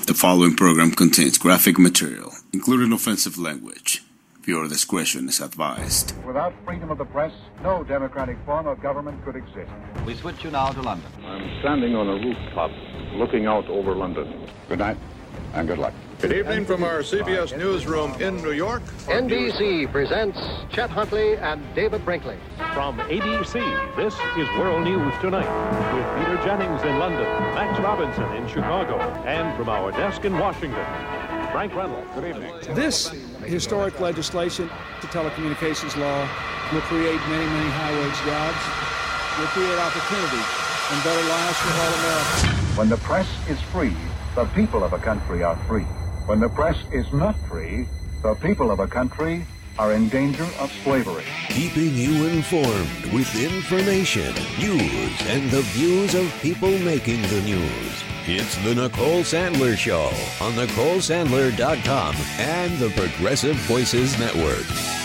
The following program contains graphic material, including offensive language. Viewer discretion is advised. Without freedom of the press, no democratic form of government could exist. We switch you now to London. I'm standing on a rooftop looking out over London. Good night and good luck. Good evening from our CBS newsroom in New York. NBC presents Chet Huntley and David Brinkley. From ABC, this is World News Tonight with Peter Jennings in London, Max Robinson in Chicago, and from our desk in Washington, Frank Reynolds. Good evening. This historic legislation, the telecommunications law, will create many, many high-wage jobs, will create opportunity and better lives for all Americans. When the press is free, the people of a country are free. When the press is not free, the people of a country are in danger of slavery. Keeping you informed with information, news, and the views of people making the news. It's the Nicole Sandler Show on NicoleSandler.com and the Progressive Voices Network.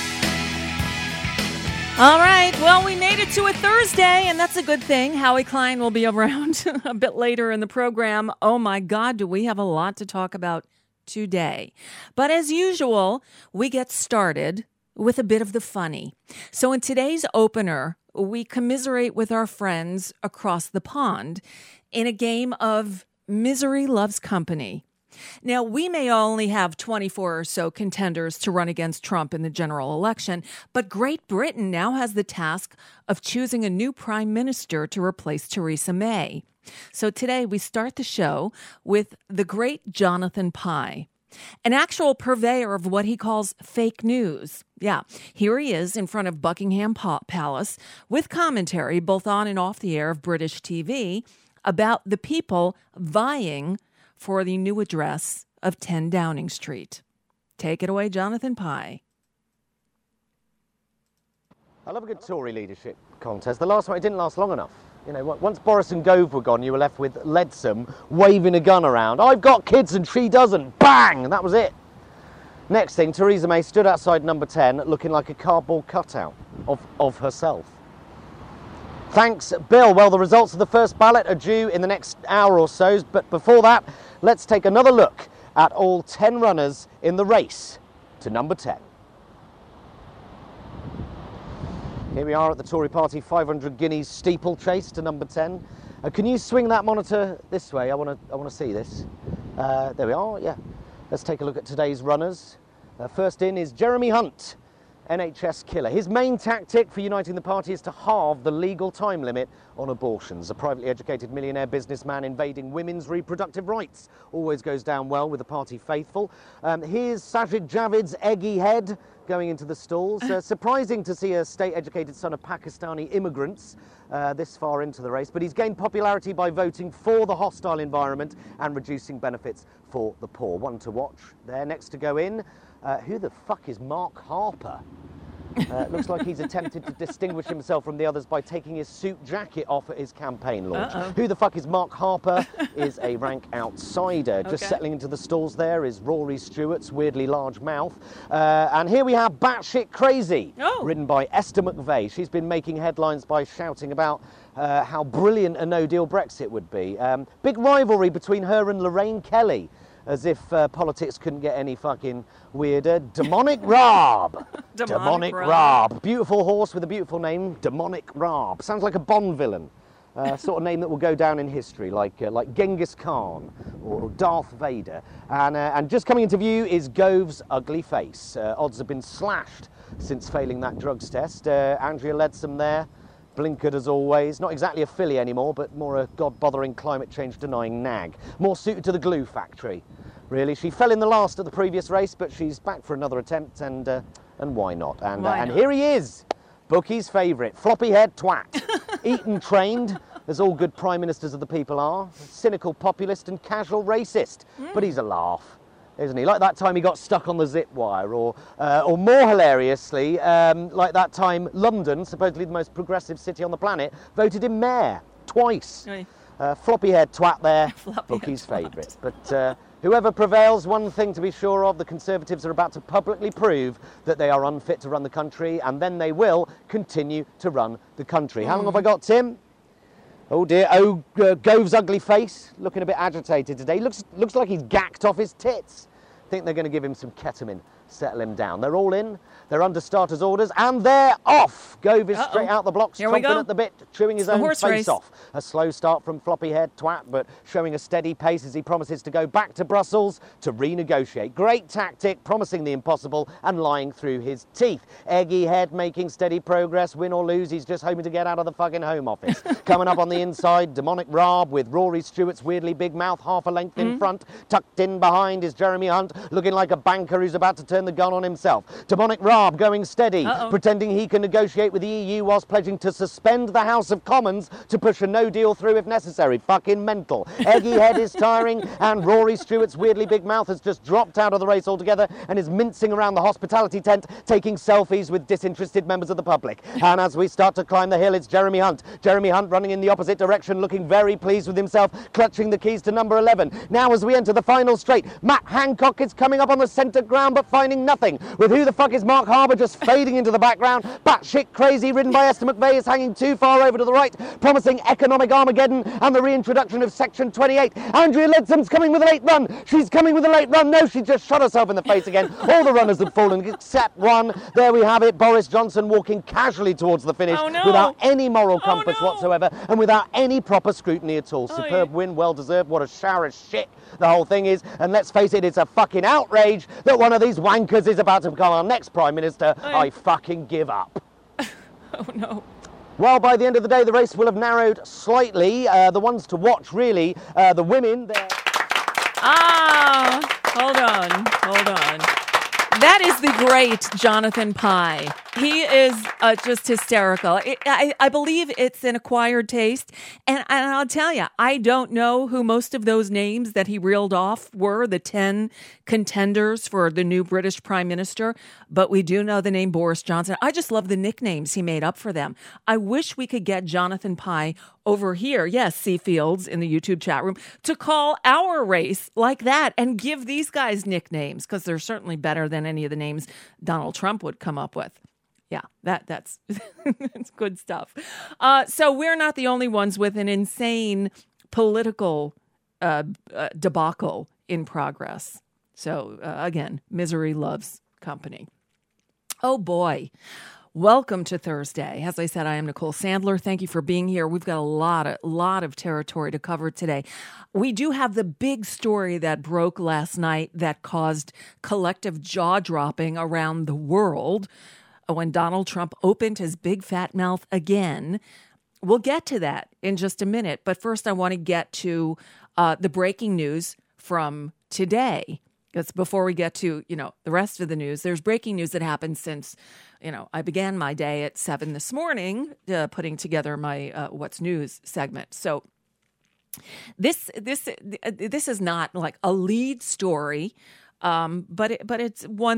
All right, well, we made it to a Thursday, and that's a good thing. Howie Klein will be around a bit later in the program. Oh, my God, do we have a lot to talk about today. But as usual, we get started with a bit of the funny. So in today's opener, we commiserate with our friends across the pond in a game of Misery Loves Company. Now, we may only have 24 or so contenders to run against Trump in the general election, but Great Britain now has the task of choosing a new prime minister to replace Theresa May. So today we start the show with the great Jonathan Pie, an actual purveyor of what he calls fake news. Yeah, here he is in front of Buckingham Palace with commentary both on and off the air of British TV about the people vying for the new address of 10 Downing Street. Take it away, Jonathan Pie. I love a good Tory leadership contest. The last one, it didn't last long enough. You know, once Boris and Gove were gone, you were left with Leadsom waving a gun around. I've got kids and she doesn't. Bang! And that was it. Next thing, Theresa May stood outside number 10 looking like a cardboard cutout of herself. Thanks, Bill. Well, the results of the first ballot are due in the next hour or so. But before that, let's take another look at all 10 runners in the race to number 10. Here we are at the Tory party 500 guineas steeplechase to number 10. Can you swing that monitor this way? I want to see this. There we are, yeah. Let's take a look at today's runners. First in is Jeremy Hunt, NHS killer. His main tactic for uniting the party is to halve the legal time limit on abortions. A privately educated millionaire businessman invading women's reproductive rights always goes down well with the party faithful. Here's Sajid Javid's eggy head going into the stalls. Surprising to see a state-educated son of Pakistani immigrants this far into the race, but he's gained popularity by voting for the hostile environment and reducing benefits for the poor. One to watch there. Next to go in, who the fuck is Mark Harper? Looks like he's attempted to distinguish himself from the others by taking his suit jacket off at his campaign launch. Who the fuck is Mark Harper is a rank outsider. Just settling into the stalls there is Rory Stewart's weirdly large mouth. And here we have Batshit Crazy, ridden by Esther McVeigh. She's been making headlines by shouting about how brilliant a no-deal Brexit would be. Big rivalry between her and Lorraine Kelly, as if politics couldn't get any fucking weirder. Demonic Raab. Demonic Raab. Beautiful horse with a beautiful name, Demonic Raab. Sounds like a Bond villain. Sort of name that will go down in history, like Genghis Khan or Darth Vader. And just coming into view is Gove's ugly face. Odds have been slashed since failing that drugs test. Andrea Leadsom there, blinkered as always. Not exactly a filly anymore, but more a god-bothering, climate change-denying nag. More suited to the glue factory, really. She fell in the last at the previous race, but she's back for another attempt, and why not? And here he is, Bookie's favourite, floppy-haired twat. Eton trained, as all good prime ministers of the people are. Cynical populist and casual racist. But he's a laugh, isn't he? Like that time he got stuck on the zip wire, or more hilariously, like that time London, supposedly the most progressive city on the planet, voted him mayor twice. Floppy-haired twat there, Bookie's favourite. But whoever prevails, one thing to be sure of, the Conservatives are about to publicly prove that they are unfit to run the country, and then they will continue to run the country. How long have I got, Tim? Oh dear, Gove's ugly face, looking a bit agitated today. Looks like he's gacked off his tits. Think they're going to give him some ketamine, settle him down. They're all in, they're under starters orders, and they're off. Gove is straight out the blocks, chomping at the bit, chewing his own face off. A slow start from floppy-haired twat, but showing a steady pace as he promises to go back to Brussels to renegotiate. Great tactic, promising the impossible and lying through his teeth. Eggy head making steady progress, win or lose, he's just hoping to get out of the fucking Home Office. Coming up on the inside, demonic Raab with Rory Stewart's weirdly big mouth half a length in front. Tucked in behind is Jeremy Hunt, looking like a banker who's about to turn the gun on himself. Demonic Raab going steady, pretending he can negotiate with the EU whilst pledging to suspend the House of Commons to push a no deal through if necessary. Fucking mental. Eggy head is tiring, and Rory Stewart's weirdly big mouth has just dropped out of the race altogether and is mincing around the hospitality tent, taking selfies with disinterested members of the public. And as we start to climb the hill, it's Jeremy Hunt. Jeremy Hunt running in the opposite direction, looking very pleased with himself, clutching the keys to number 11. Now as we enter the final straight, Matt Hancock is coming up on the centre ground but finding nothing, with who the fuck is Mark Harbour just fading into the background. Batshit crazy, ridden by Esther McVeigh, is hanging too far over to the right, promising economic Armageddon and the reintroduction of Section 28. Andrea Leadsam's coming with a late run. She's coming with a late run. No, she just shot herself in the face again. All the runners have fallen except one. There we have it. Boris Johnson walking casually towards the finish without any moral compass whatsoever and without any proper scrutiny at all. Superb win, well deserved. What a shower of shit the whole thing is. And let's face it, it's a fucking outrage that one of these wankers is about to become our next Prime Minister. I fucking give up. Oh no. Well, by the end of the day, the race will have narrowed slightly. The ones to watch, really, the women, they're... Hold on. That is the great Jonathan Pie. He is just hysterical. I believe it's an acquired taste. And I'll tell you, I don't know who most of those names that he reeled off were, the 10 contenders for the new British Prime Minister. But we do know the name Boris Johnson. I just love the nicknames he made up for them. I wish we could get Jonathan Pie over here, yes, Seafields in the YouTube chat room, to call our race like that and give these guys nicknames, because they're certainly better than any of the names Donald Trump would come up with. Yeah, that's it's good stuff. So we're not the only ones with an insane political debacle in progress. So again, misery loves company. Oh boy. Welcome to Thursday. As I said, I am Nicole Sandler. Thank you for being here. We've got a lot of territory to cover today. We do have the big story that broke last night that caused collective jaw-dropping around the world when Donald Trump opened his big fat mouth again. We'll get to that in just a minute. But first, I want to get to the breaking news from today. That's before we get to, the rest of the news. There's breaking news that happened since, I began my day at 7 this morning, putting together my What's News segment. So this is not like a lead story, but it's one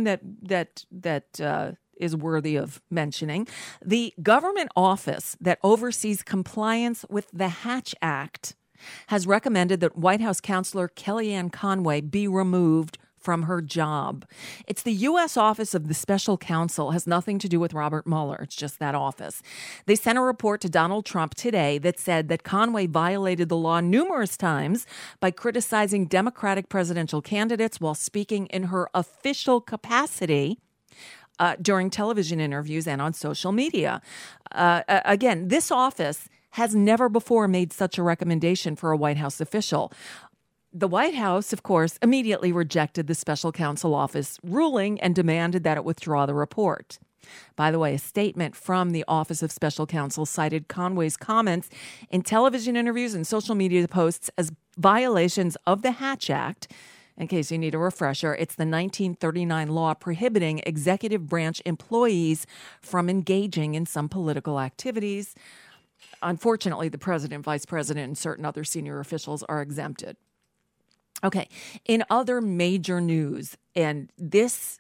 that is worthy of mentioning. The government office that oversees compliance with the Hatch Act has recommended that White House counselor Kellyanne Conway be removed from her job. It's the U.S. Office of the Special Counsel, has nothing to do with Robert Mueller. It's just that office. They sent a report to Donald Trump today that said that Conway violated the law numerous times by criticizing Democratic presidential candidates while speaking in her official capacity during television interviews and on social media. Again, this office has never before made such a recommendation for a White House official. The White House, of course, immediately rejected the special counsel office ruling and demanded that it withdraw the report. By the way, a statement from the Office of Special Counsel cited Conway's comments in television interviews and social media posts as violations of the Hatch Act. In case you need a refresher, it's the 1939 law prohibiting executive branch employees from engaging in some political activities. Unfortunately, the president, vice president, and certain other senior officials are exempted. Okay, in other major news, and this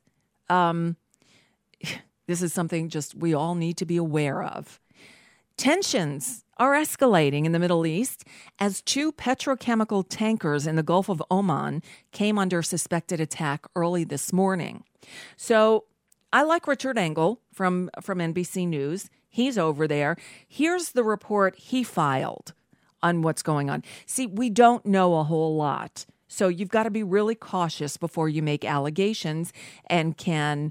is something just we all need to be aware of. Tensions are escalating in the Middle East as 2 petrochemical tankers in the Gulf of Oman came under suspected attack early this morning. So I like Richard Engel from NBC News. He's over there. Here's the report he filed what's going on. See, we don't know a whole lot. So you've got to be really cautious before you make allegations and can,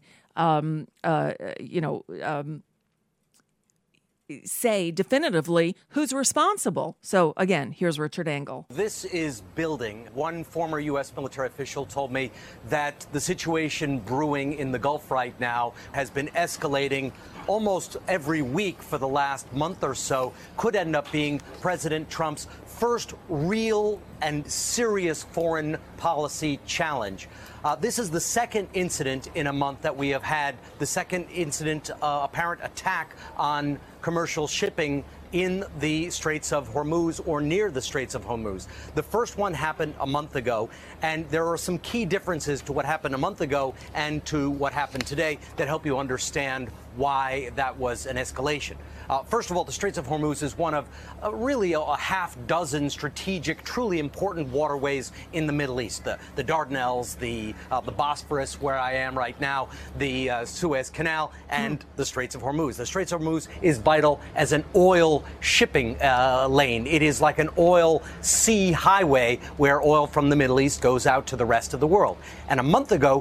say definitively who's responsible. So again, here's Richard Engel. This is building. One former U.S. military official told me that the situation brewing in the Gulf right now has been escalating almost every week for the last month or so, could end up being President Trump's first real and serious foreign policy challenge. This is the second incident in a month that we have had, the second incident, apparent attack on commercial shipping in the Straits of Hormuz or near the Straits of Hormuz. The first one happened a month ago, and there are some key differences to what happened a month ago and to what happened today that help you understand why that was an escalation. First of all, the Straits of Hormuz is one of really a half dozen strategic, truly important waterways in the Middle East. The Dardanelles, the Bosphorus, where I am right now, the Suez Canal, and the Straits of Hormuz. The Straits of Hormuz is vital as an oil shipping lane. It is like an oil sea highway where oil from the Middle East goes out to the rest of the world. And a month ago,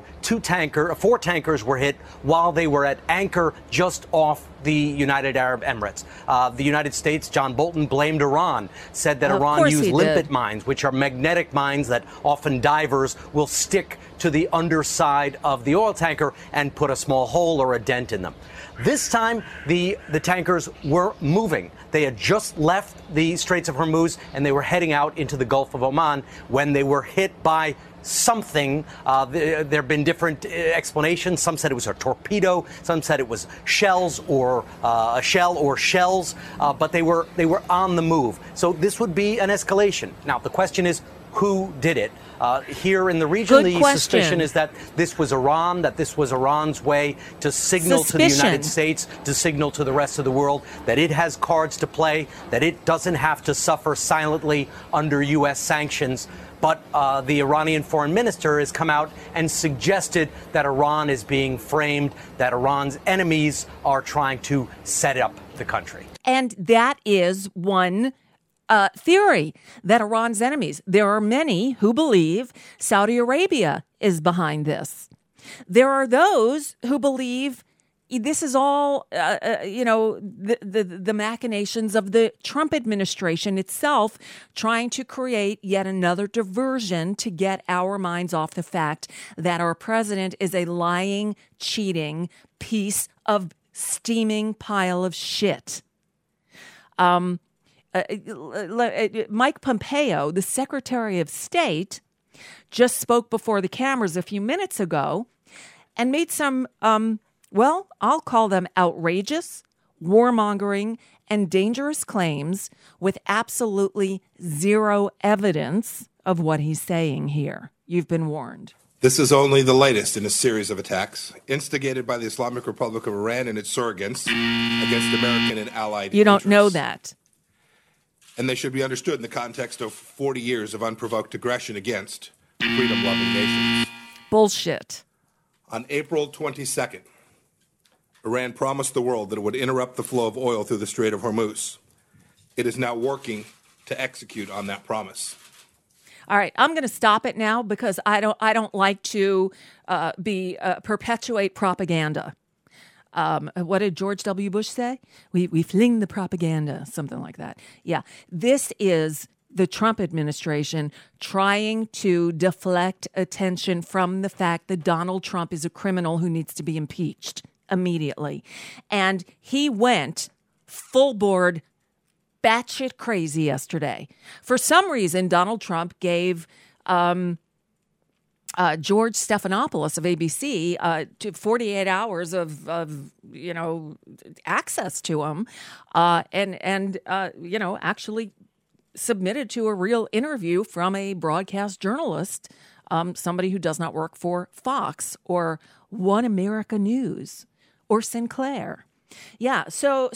four tankers were hit while they were at anchor just off the United Arab Emirates. The United States, John Bolton, blamed Iran, said that Iran used limpet mines, which are magnetic mines that often divers will stick to the underside of the oil tanker and put a small hole or a dent in them. This time, the tankers were moving. They had just left the Straits of Hormuz and they were heading out into the Gulf of Oman when they were hit by something. There have been different explanations. Some said it was a torpedo. Some said it was shells or a shell or shells. But they were on the move. So this would be an escalation. Now, the question is, who did it? Here in the region, suspicion is that this was Iran, that this was Iran's way to signal to the United States, to signal to the rest of the world that it has cards to play, that it doesn't have to suffer silently under U.S. sanctions. But the Iranian foreign minister has come out and suggested that Iran is being framed, that Iran's enemies are trying to set up the country. And that is one theory, that Iran's enemies. There are many who believe Saudi Arabia is behind this. There are those who believe this is all, the machinations of the Trump administration itself trying to create yet another diversion to get our minds off the fact that our president is a lying, cheating piece of steaming pile of shit. Mike Pompeo, the Secretary of State, just spoke before the cameras a few minutes ago and made some, I'll call them outrageous, warmongering, and dangerous claims with absolutely zero evidence of what he's saying here. You've been warned. This is only the latest in a series of attacks instigated by the Islamic Republic of Iran and its surrogates against American and allied You don't interests. know that. And they should be understood in the context of 40 years of unprovoked aggression against freedom-loving nations. Bullshit. On April 22nd, Iran promised the world that it would interrupt the flow of oil through the Strait of Hormuz. It is now working to execute on that promise. All right, I'm going to stop it now because I don't like to perpetuate propaganda. What did George W. Bush say? We fling the propaganda, something like that. Yeah, this is the Trump administration trying to deflect attention from the fact that Donald Trump is a criminal who needs to be impeached immediately. And he went full board batshit crazy yesterday. For some reason, Donald Trump gave George Stephanopoulos of ABC to 48 hours of access to him, and actually submitted to a real interview from a broadcast journalist, somebody who does not work for Fox or One America News or Sinclair. Yeah, so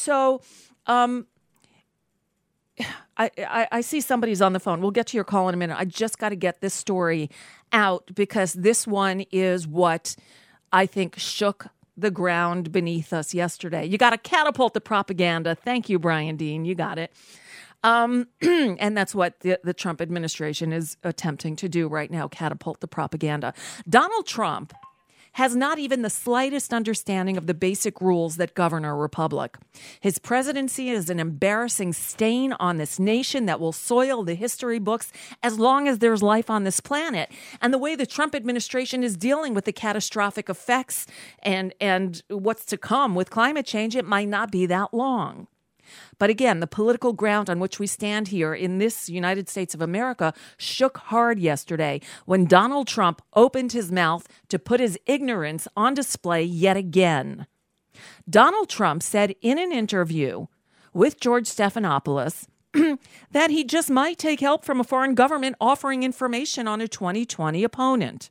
I see somebody's on the phone. We'll get to your call in a minute. I just got to get this story out because this one is what I think shook the ground beneath us yesterday. You got to catapult the propaganda. Thank you, Brian Dean. You got it. And that's what the Trump administration is attempting to do right now, catapult the propaganda. Donald Trump has not even the slightest understanding of the basic rules that govern our republic. His presidency is an embarrassing stain on this nation that will soil the history books as long as there's life on this planet. And the way the Trump administration is dealing with the catastrophic effects and what's to come with climate change, it might not be that long. But again, the political ground on which we stand here in this United States of America shook hard yesterday when Donald Trump opened his mouth to put his ignorance on display yet again. Donald Trump said in an interview with George Stephanopoulos that he just might take help from a foreign government offering information on a 2020 opponent.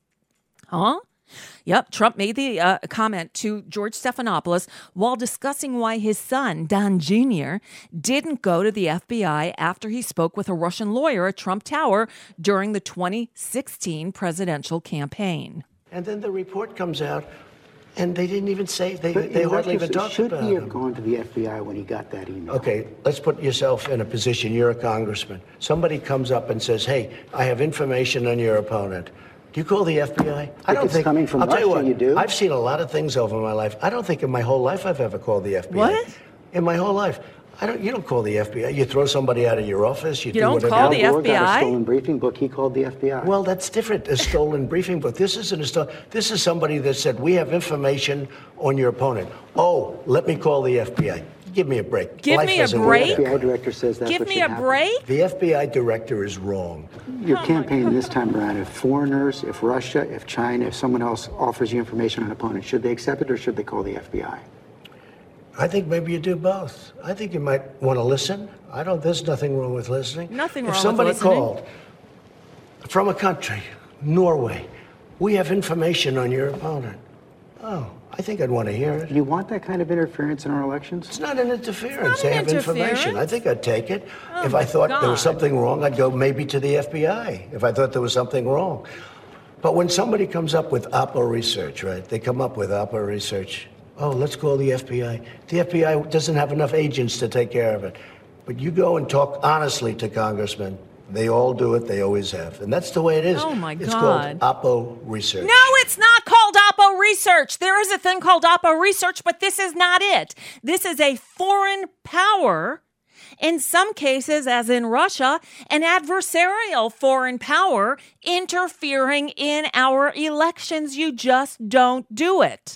Huh? Yep, Trump made the comment to George Stephanopoulos while discussing why his son, Don Jr., didn't go to the FBI after he spoke with a Russian lawyer at Trump Tower during the 2016 presidential campaign. And then the report comes out, and they didn't even say, they hardly even talked about it. Should he have gone to the FBI when he got that email? Okay, let's put yourself in a position. You're a congressman. Somebody comes up and says, hey, I have information on your opponent. Do you call the FBI? I don't think. Coming from I'll tell you what. You do. I've seen a lot of things over my life. I don't think in my whole life I've ever called the FBI. What? In my whole life, you don't call the FBI. You throw somebody out of your office. You do don't whatever. call the Al Gore FBI? got a stolen briefing book. He called the FBI. Well, that's different. A stolen briefing book. This isn't a stolen. This is somebody that said we have information on your opponent. Oh, let me call the FBI. Give me a break. Give me a break? The FBI director says that's Give what me should a happen. break? The FBI director is wrong. Your campaign this time around, if foreigners, if Russia, if China, if someone else offers you information on an opponent, should they accept it or should they call the FBI? I think maybe you do both. I think you might want to listen. There's nothing wrong with listening. Nothing wrong If with somebody listening. called from a country, Norway, we have information on your opponent. Oh, I think I'd want to hear it. You want that kind of interference in our elections? It's not an interference. It's not They an have information. I think I'd take it. Oh, if I thought there was God. something wrong, I'd go maybe to the FBI. If I thought there was something wrong. But when somebody comes up with Oppo research, right? They come up with Oppo research. Oh, let's call the FBI. The FBI doesn't have enough agents to take care of it. But you go and talk honestly to congressmen. They all do it. They always have. And that's the way it is. Oh, my It's God. called Oppo research. No, it's not called Oppo Research. There is a thing called Oppo Research, but this is not it. This is a foreign power, in some cases, as in Russia, an adversarial foreign power interfering in our elections. You just don't do it.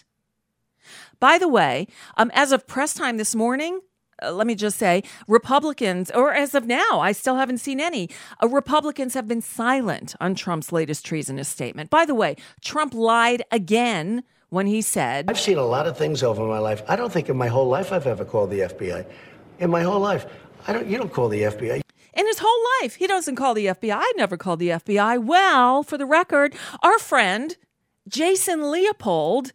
By the way, as of press time this morning, let me just say, Republicans, or as of now, I still haven't seen any, Republicans have been silent on Trump's latest treasonous statement. By the way, Trump lied again when he said, I've seen a lot of things over my life. I don't think in my whole life I've ever called the FBI. In my whole life, you don't call the FBI. in his whole life, he doesn't call the FBI. I never called the FBI. Well, for the record, our friend, Jason Leopold,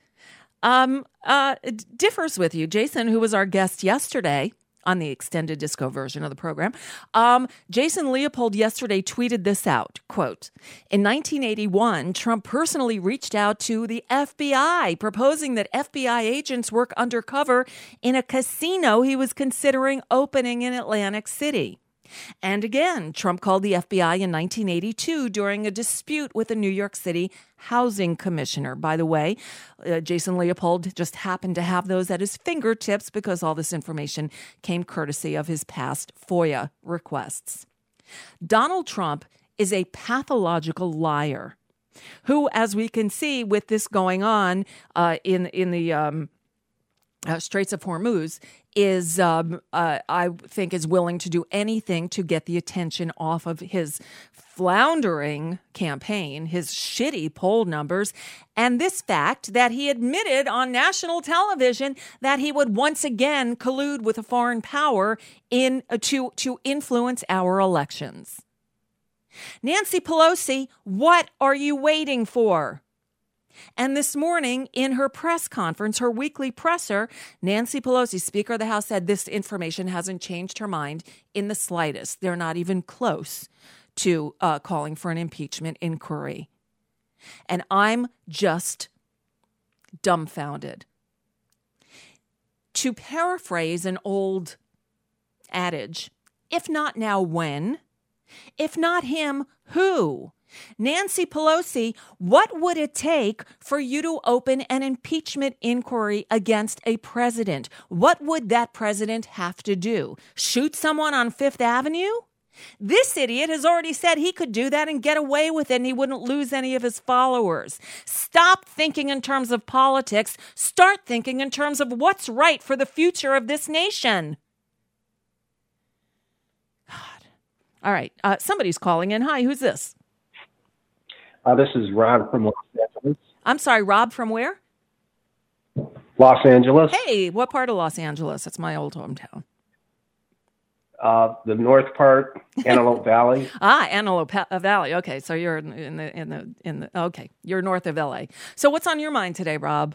differs with you. Jason, who was our guest yesterday on the extended disco version of the program, Jason Leopold yesterday tweeted this out, quote, in 1981, Trump personally reached out to the FBI, proposing that FBI agents work undercover in a casino he was considering opening in Atlantic City. And again, Trump called the FBI in 1982 during a dispute with a New York City housing commissioner. By the way, Jason Leopold just happened to have those at his fingertips because all this information came courtesy of his past FOIA requests. Donald Trump is a pathological liar who, as we can see with this going on in the Straits of Hormuz, is, I think, is willing to do anything to get the attention off of his floundering campaign, his shitty poll numbers, and this fact that he admitted on national television that he would once again collude with a foreign power to influence our elections. Nancy Pelosi, what are you waiting for? And this morning, in her press conference, her weekly presser, Nancy Pelosi, Speaker of the House, said this information hasn't changed her mind in the slightest. They're not even close to calling for an impeachment inquiry. And I'm just dumbfounded. To paraphrase an old adage, If not now, when? If not him, who? Nancy Pelosi, what would it take for you to open an impeachment inquiry against a president? What would that president have to do? Shoot someone on Fifth Avenue? This idiot has already said he could do that and get away with it and he wouldn't lose any of his followers. Stop thinking in terms of politics. Start thinking in terms of what's right for the future of this nation. God. All right. Somebody's calling in. Hi, who's this? This is Rob from Los Angeles. I'm sorry, Rob from where? Los Angeles. Hey, what part of Los Angeles? That's my old hometown. The north part, Antelope Valley. Antelope Valley. Okay, so you're in the okay, you're north of LA. So what's on your mind today, Rob?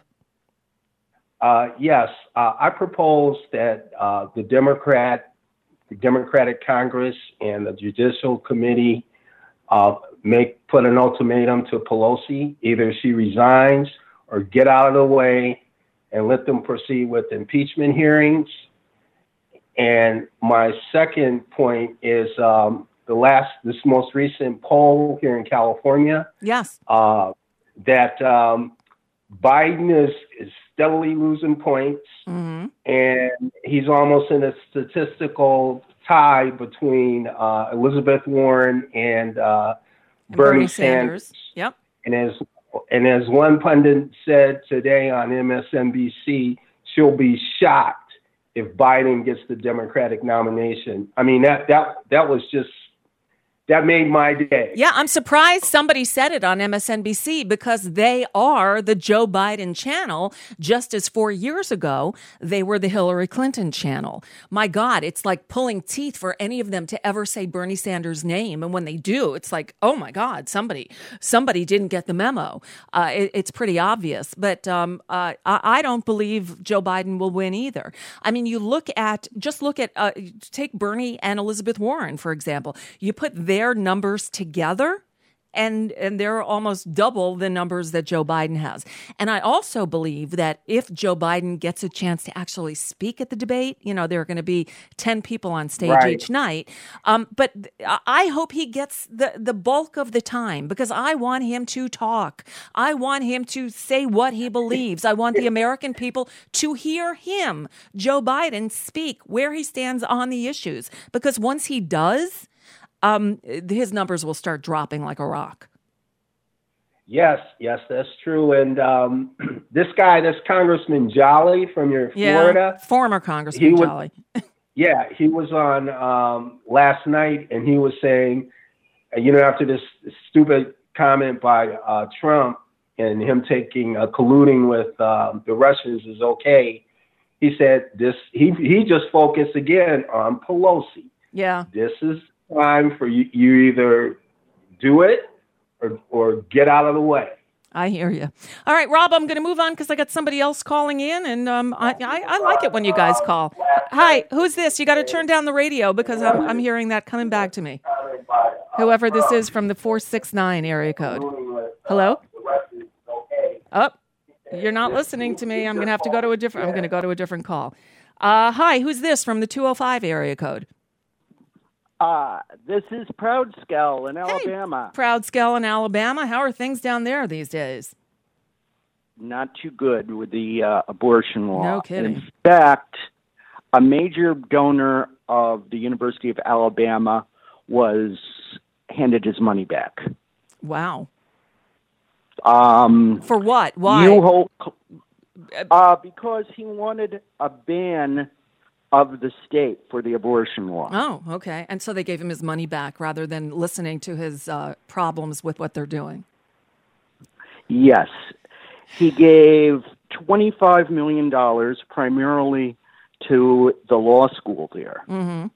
Yes, I propose that the Democratic Congress and the Judicial Committee put an ultimatum to Pelosi. Either she resigns or get out of the way and let them proceed with impeachment hearings. And my second point is this most recent poll here in California. Yes. That Biden is steadily losing points, and he's almost in a statistical tie between Elizabeth Warren and Bernie Sanders. Yep. And as one pundit said today on MSNBC, she'll be shocked if Biden gets the Democratic nomination. I mean, that was just, that made my day. Yeah, I'm surprised somebody said it on MSNBC because they are the Joe Biden channel, just as 4 years ago, they were the Hillary Clinton channel. My God, it's like pulling teeth for any of them to ever say Bernie Sanders' name. And when they do, it's like, oh my God, somebody didn't get the memo. It's pretty obvious. But I don't believe Joe Biden will win either. I mean, take Bernie and Elizabeth Warren, for example. You put their numbers together, and they're almost double the numbers that Joe Biden has. And I also believe that if Joe Biden gets a chance to actually speak at the debate, there are going to be 10 people on stage each night. But I hope he gets the bulk of the time because I want him to talk. I want him to say what he believes. I want the American people to hear him, Joe Biden, speak where he stands on the issues. Because once he does, his numbers will start dropping like a rock. Yes, that's true. And this Congressman Jolly from Florida, former Congressman Jolly. He was on last night, and he was saying, after this stupid comment by Trump and him colluding with the Russians is okay. He said this. He just focused again on Pelosi. Yeah, this is time for you either do it or get out of the way. I hear you. All right, Rob, I'm going to move on because I got somebody else calling in, and I like it when you guys call. Hi, who's this? You got to turn down the radio because I'm hearing that coming back to me. Whoever this is from the 469 area code. Hello? Oh, you're not listening to me. I'm going to have to go to a different call. Hi, who's this from the 205 area code? This is Proud Skell in Alabama. Hey, Proud Skell in Alabama. How are things down there these days? Not too good with the abortion law. No kidding. In fact, a major donor of the University of Alabama was handed his money back. Wow. For what? Why? Because he wanted a ban of the state for the abortion law. Oh, okay. And so they gave him his money back rather than listening to his problems with what they're doing. Yes. He gave $25 million primarily to the law school there. Mm-hmm.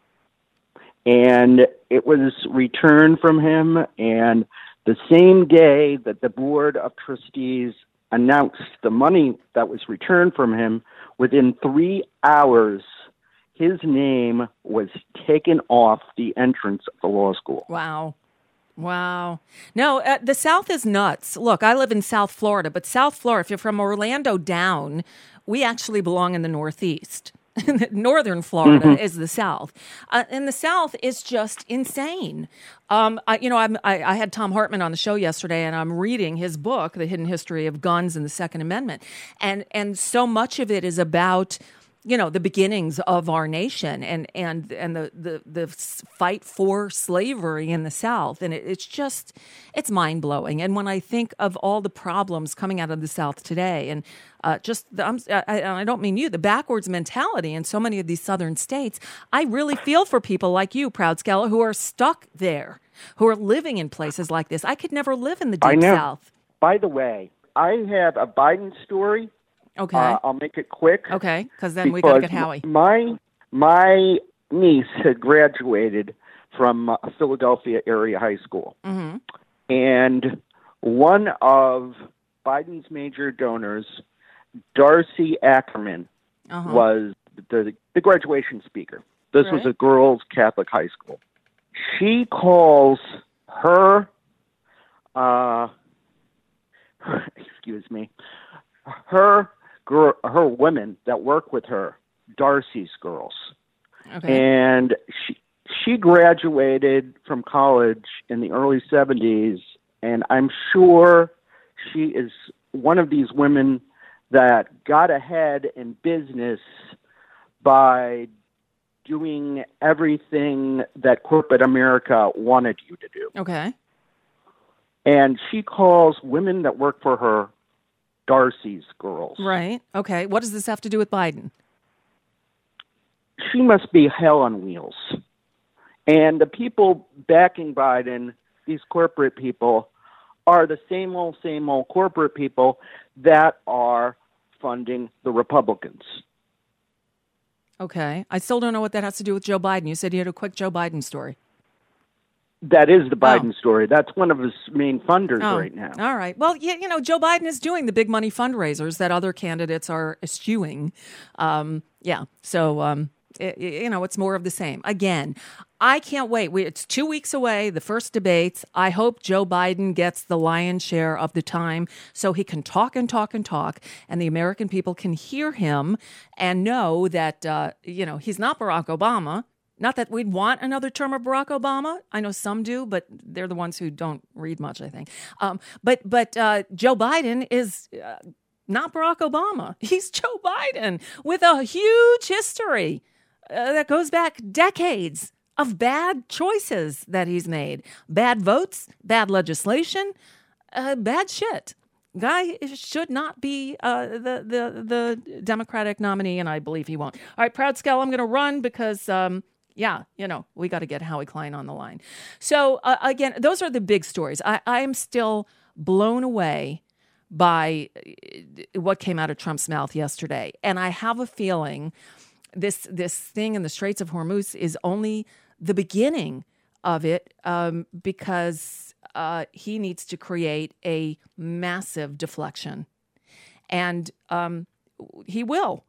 And it was returned from him, and the same day that the Board of Trustees announced the money that was returned from him, within 3 hours, his name was taken off the entrance of the law school. Wow. No, the South is nuts. Look, I live in South Florida, but South Florida, if you're from Orlando down, we actually belong in the Northeast. Northern Florida is the South. And the South is just insane. I had Tom Hartman on the show yesterday, and I'm reading his book, The Hidden History of Guns and the Second Amendment. And so much of it is about, the beginnings of our nation and the fight for slavery in the South. And it's mind blowing. And when I think of all the problems coming out of the South today, and I don't mean you, the backwards mentality in so many of these Southern states, I really feel for people like you, Proudskeller, who are stuck there, who are living in places like this. I could never live in the deep South. By the way, I have a Biden story. Okay. I'll make it quick. Okay, because then we got to get Howie. My niece had graduated from Philadelphia area high school. Mm-hmm. And one of Biden's major donors, Darcy Ackerman, was the graduation speaker. This was a girls' Catholic high school. She calls her, her women that work with her, Darcy's girls. Okay. And she graduated from college in the early 70s, and I'm sure she is one of these women that got ahead in business by doing everything that corporate America wanted you to do. Okay. And she calls women that work for her Darcy's girls. Right. Okay. What does this have to do with Biden? She must be hell on wheels. And the people backing Biden, these corporate people, are the same old corporate people that are funding the Republicans. Okay. I still don't know what that has to do with Joe Biden. You said you had a quick Joe Biden story. That is the Biden story. That's one of his main funders right now. All right. Well, Joe Biden is doing the big money fundraisers that other candidates are eschewing. So, it's more of the same. Again, I can't wait. It's 2 weeks away, the first debates. I hope Joe Biden gets the lion's share of the time so he can talk and talk and talk, and the American people can hear him and know that, he's not Barack Obama. Not that we'd want another term of Barack Obama. I know some do, but they're the ones who don't read much, I think. But Joe Biden is not Barack Obama. He's Joe Biden with a huge history that goes back decades of bad choices that he's made. Bad votes, bad legislation, bad shit. Guy should not be the Democratic nominee, and I believe he won't. All right, Proudskeller, I'm going to run because... we got to get Howie Klein on the line. So, again, those are the big stories. I am still blown away by what came out of Trump's mouth yesterday. And I have a feeling this thing in the Straits of Hormuz is only the beginning of it because he needs to create a massive deflection. And he will.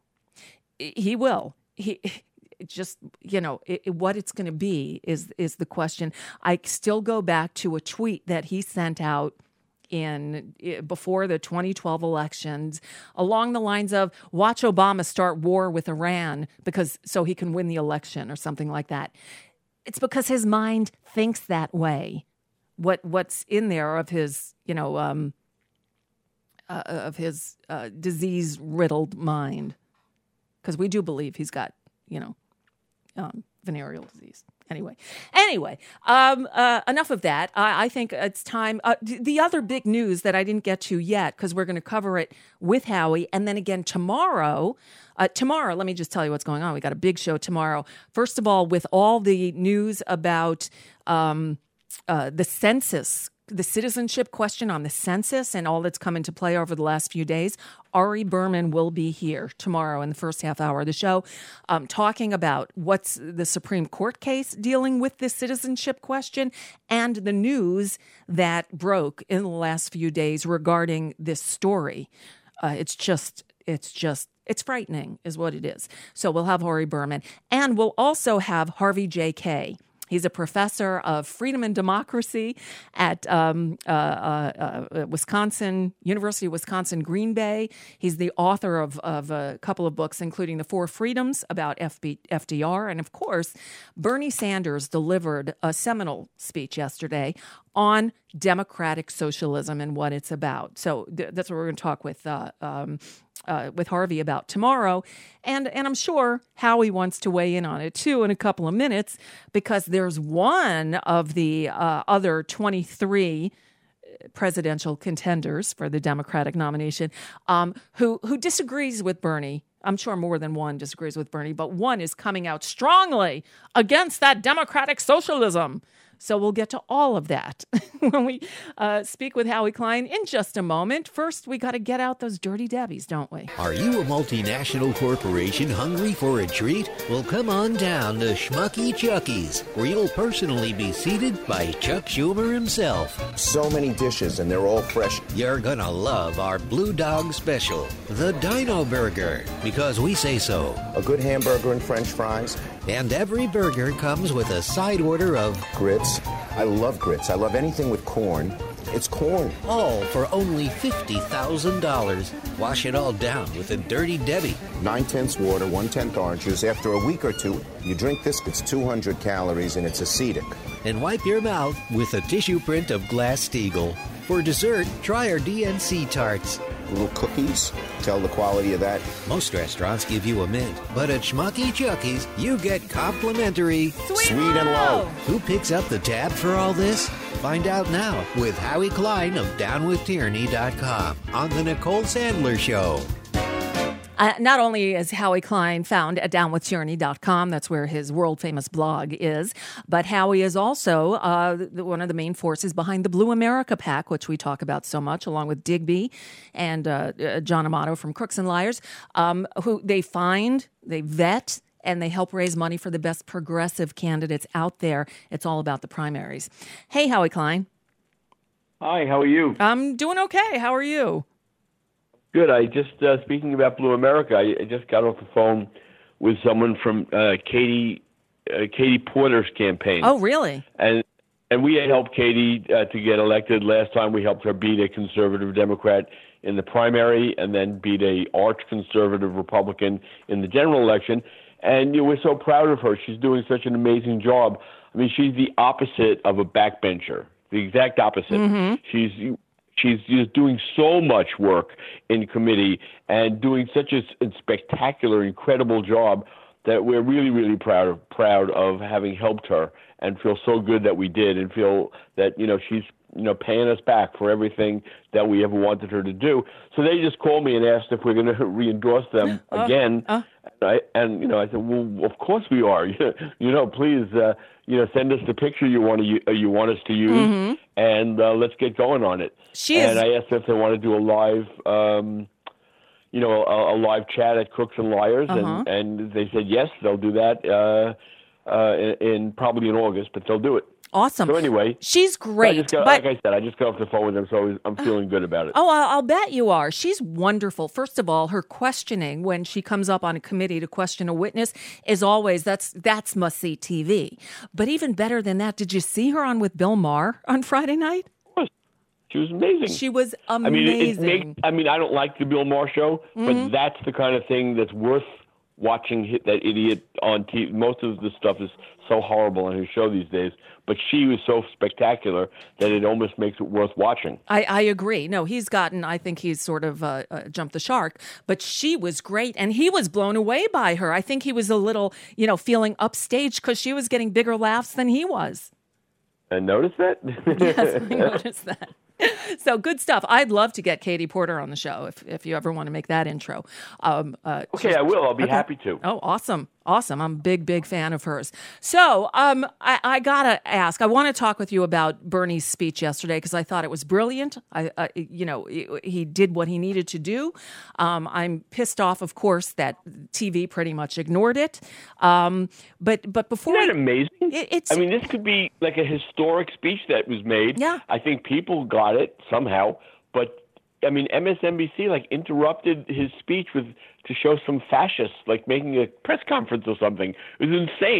Just, what it's going to be is the question. I still go back to a tweet that he sent out before the 2012 elections along the lines of, watch Obama start war with Iran so he can win the election or something like that. It's because his mind thinks that way. What's in there of his, disease-riddled mind. Because we do believe he's got, venereal disease. Anyway, enough of that. I think it's time. The other big news that I didn't get to yet, because we're going to cover it with Howie, and then again tomorrow. Tomorrow, let me just tell you what's going on. We got a big show tomorrow. First of all, with all the news about the census, the citizenship question on the census and all that's come into play over the last few days, Ari Berman will be here tomorrow in the first half hour of the show talking about what's the Supreme Court case dealing with this citizenship question and the news that broke in the last few days regarding this story. It's frightening is what it is. So we'll have Ari Berman, and we'll also have Harvey J. Kaye. He's a professor of freedom and democracy at Wisconsin, University of Wisconsin, Green Bay. He's the author of a couple of books, including The Four Freedoms about FDR. And of course, Bernie Sanders delivered a seminal speech yesterday on democratic socialism and what it's about. So that's what we're going to talk with Harvey about tomorrow. And I'm sure Howie wants to weigh in on it, too, in a couple of minutes, because there's one of the other 23 presidential contenders for the Democratic nomination who disagrees with Bernie. I'm sure more than one disagrees with Bernie, but one is coming out strongly against that democratic socialism. So we'll get to all of that when we speak with Howie Klein in just a moment. First, we got to get out those dirty debbies, don't we? Are you a multinational corporation hungry for a treat? Well, come on down to Schmucky Chucky's, where you'll personally be seated by Chuck Schumer himself. So many dishes, and they're all fresh. You're gonna love our Blue Dog Special, the Dino Burger, because we say so. A good hamburger and French fries. And every burger comes with a side order of grits. I love grits. I love anything with corn. It's corn. All for only $50,000. Wash it all down with a Dirty Debbie. 9/10 water, 1/10 orange juice. After a week or two, you drink this. It's 200 calories and it's acidic. And wipe your mouth with a tissue print of Glass-Steagall. For dessert, try our DNC tarts. Little cookies. Tell the quality of that. Most restaurants give you a mint, but at Schmucky Chucky's, you get complimentary Sweet and Low. Who picks up the tab for all this? Find out now with Howie Klein of DownWithTyranny.com on The Nicole Sandler Show. Not only is Howie Klein found at DownWithTyranny.com, that's where his world-famous blog is, but Howie is also one of the main forces behind the Blue America PAC, which we talk about so much, along with Digby and John Amato from Crooks and Liars, who they find, they vet, and they help raise money for the best progressive candidates out there. It's all about the primaries. Hey, Howie Klein. Hi, how are you? I'm doing okay. How are you? Good. I just, speaking about Blue America, I just got off the phone with someone from Katie Porter's campaign. Oh, really? And we had helped Katie to get elected. Last time we helped her beat a conservative Democrat in the primary and then beat a arch conservative Republican in the general election. And we're so proud of her. She's doing such an amazing job. I mean, she's the opposite of a backbencher, the exact opposite. Mm-hmm. She's just doing so much work in committee and doing such a spectacular, incredible job that we're really, really proud of having helped her and feel so good that we did and feel that, she's, paying us back for everything that we ever wanted her to do. So they just called me and asked if we're going to re-endorse them again. I said, well, of course we are. Please, send us the picture you want us to use, mm-hmm. and let's get going on it. I asked if they want to do a live, a live chat at Crooks and Liars, uh-huh. and they said yes, they'll do that in probably in August, but they'll do it. Awesome. So anyway, she's great. Like I said, I just got off the phone with them, so I'm feeling good about it. Oh, I'll bet you are. She's wonderful. First of all, her questioning when she comes up on a committee to question a witness is always that's must-see TV. But even better than that, did you see her on with Bill Maher on Friday night? She was amazing. She was amazing. I don't like the Bill Maher show, mm-hmm. but that's the kind of thing that's worth watching that idiot on TV. Most of the stuff is so horrible on his show these days, but she was so spectacular that it almost makes it worth watching. I agree. No, I think he's sort of jumped the shark, but she was great, and he was blown away by her. I think he was a little, feeling upstaged because she was getting bigger laughs than he was. And notice that? Yes, I noticed that. So good stuff. I'd love to get Katie Porter on the show if you ever want to make that intro. Okay, I will. I'll be happy to. Oh, awesome. Awesome. I'm a big fan of hers. So I got to ask, I want to talk with you about Bernie's speech yesterday because I thought it was brilliant. He did what he needed to do. I'm pissed off, of course, that TV pretty much ignored it. But before... Isn't that amazing? This could be like a historic speech that was made. Yeah. I think people got it somehow, but MSNBC interrupted his speech to show some fascists making a press conference or something. It was insane.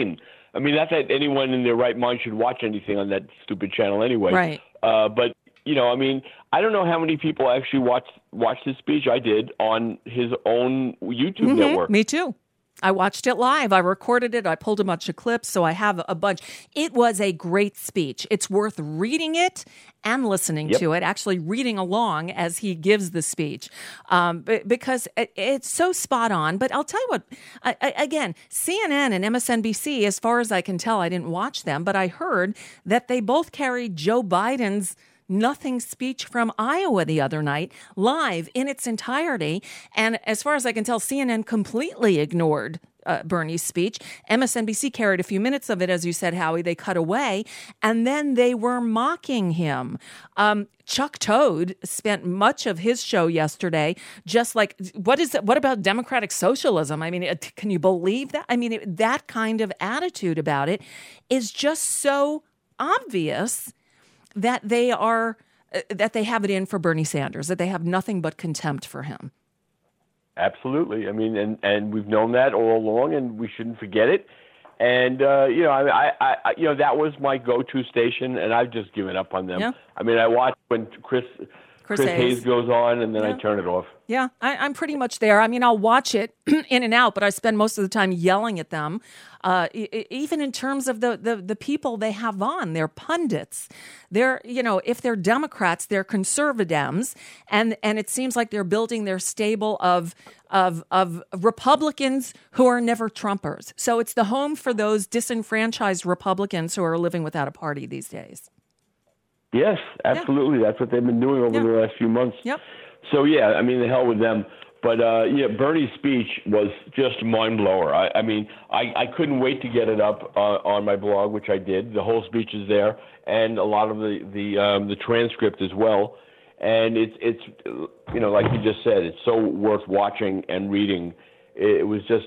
I mean, not that anyone in their right mind should watch anything on that stupid channel anyway. Right. But, I mean, I don't know how many people actually watched his speech. I did on his own YouTube network. Me too. I watched it live. I recorded it. I pulled a bunch of clips, so I have a bunch. It was a great speech. It's worth reading it and listening to it, actually reading along as he gives the speech, because it's so spot on. But I'll tell you what, again, CNN and MSNBC, as far as I can tell, I didn't watch them, but I heard that they both carried Joe Biden's nothing speech from Iowa the other night live in its entirety. And as far as I can tell, CNN completely ignored Bernie's speech. MSNBC carried a few minutes of it, as you said, Howie. They cut away, and then they were mocking him. Chuck Todd spent much of his show yesterday just like, what about democratic socialism? I mean, can you believe that? I mean, that kind of attitude about it is just so obvious that they have it in for Bernie Sanders, that they have nothing but contempt for him. Absolutely. I mean, and we've known that all along, and we shouldn't forget it. And I that was my go-to station, and I've just given up on them. Yeah. I mean, I watch when Chris Hayes goes on, and then I turn it off. Yeah, I'm pretty much there. I mean, I'll watch it in and out, but I spend most of the time yelling at them. Even in terms of the people they have on, they're pundits. They're, if they're Democrats, they're conservatives, and it seems like they're building their stable of Republicans who are never Trumpers. So it's the home for those disenfranchised Republicans who are living without a party these days. Yes, absolutely. Yeah. That's what they've been doing over the last few months. Yep. So, yeah, I mean, the hell with them. But, Bernie's speech was just mind-blower. I mean, I couldn't wait to get it up on my blog, which I did. The whole speech is there, and a lot of the transcript as well. And it's like you just said, it's so worth watching and reading. It was just,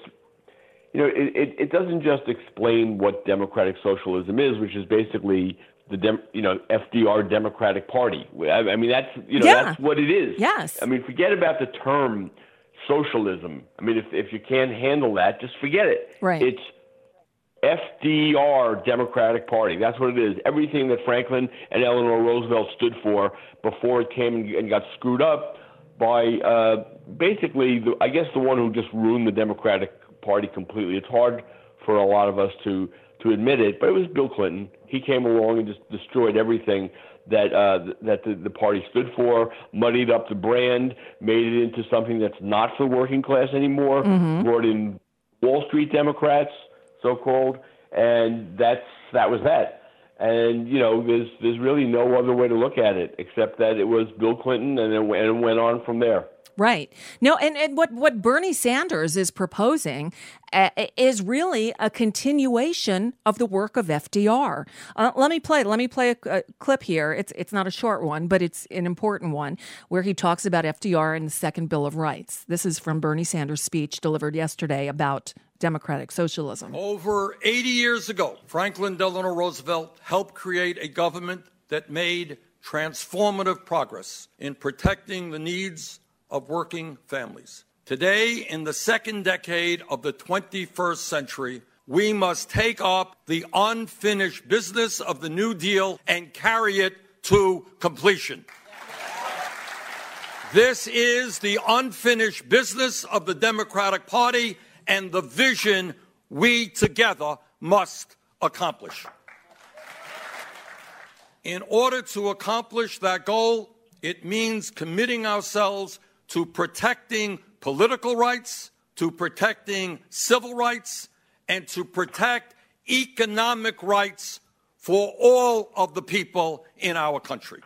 it doesn't just explain what democratic socialism is, which is basically the FDR Democratic Party. I mean, that's what it is. Yes. I mean, forget about the term socialism. I mean, if you can't handle that, just forget it. Right. It's FDR Democratic Party. That's what it is. Everything that Franklin and Eleanor Roosevelt stood for before it came and got screwed up by basically, the one who just ruined the Democratic Party completely. It's hard for a lot of us to admit it, but it was Bill Clinton. He came along and just destroyed everything that the party stood for, muddied up the brand, made it into something that's not for the working class anymore, brought in Wall Street Democrats, so-called, and that was that. And, there's really no other way to look at it except that it was Bill Clinton, and it went on from there. Right. No, and what Bernie Sanders is proposing is really a continuation of the work of FDR. Let me play a clip here. It's not a short one, but it's an important one where he talks about FDR and the Second Bill of Rights. This is from Bernie Sanders' speech delivered yesterday about democratic socialism. Over 80 years ago, Franklin Delano Roosevelt helped create a government that made transformative progress in protecting the needs of working families. Today, in the second decade of the 21st century, we must take up the unfinished business of the New Deal and carry it to completion. This is the unfinished business of the Democratic Party and the vision we together must accomplish. In order to accomplish that goal, it means committing ourselves to protecting political rights, to protecting civil rights, and to protect economic rights for all of the people in our country.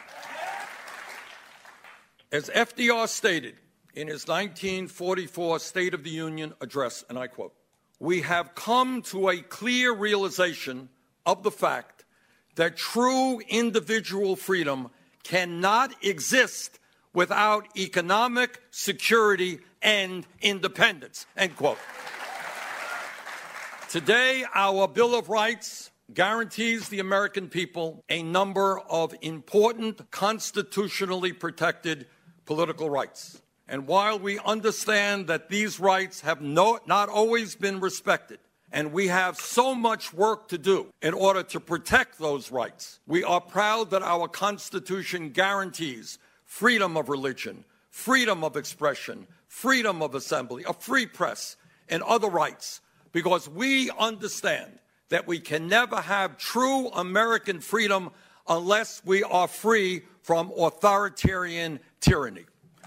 As FDR stated in his 1944 State of the Union address, and I quote, "We have come to a clear realization of the fact that true individual freedom cannot exist without economic security and independence," end quote. Today, our Bill of Rights guarantees the American people a number of important constitutionally protected political rights. And while we understand that these rights have not always been respected And we have so much work to do in order to protect those rights. We are proud that our Constitution guarantees freedom of religion, freedom of expression, freedom of assembly, a free press, and other rights, because we understand that we can never have true American freedom unless we are free from authoritarian tyranny.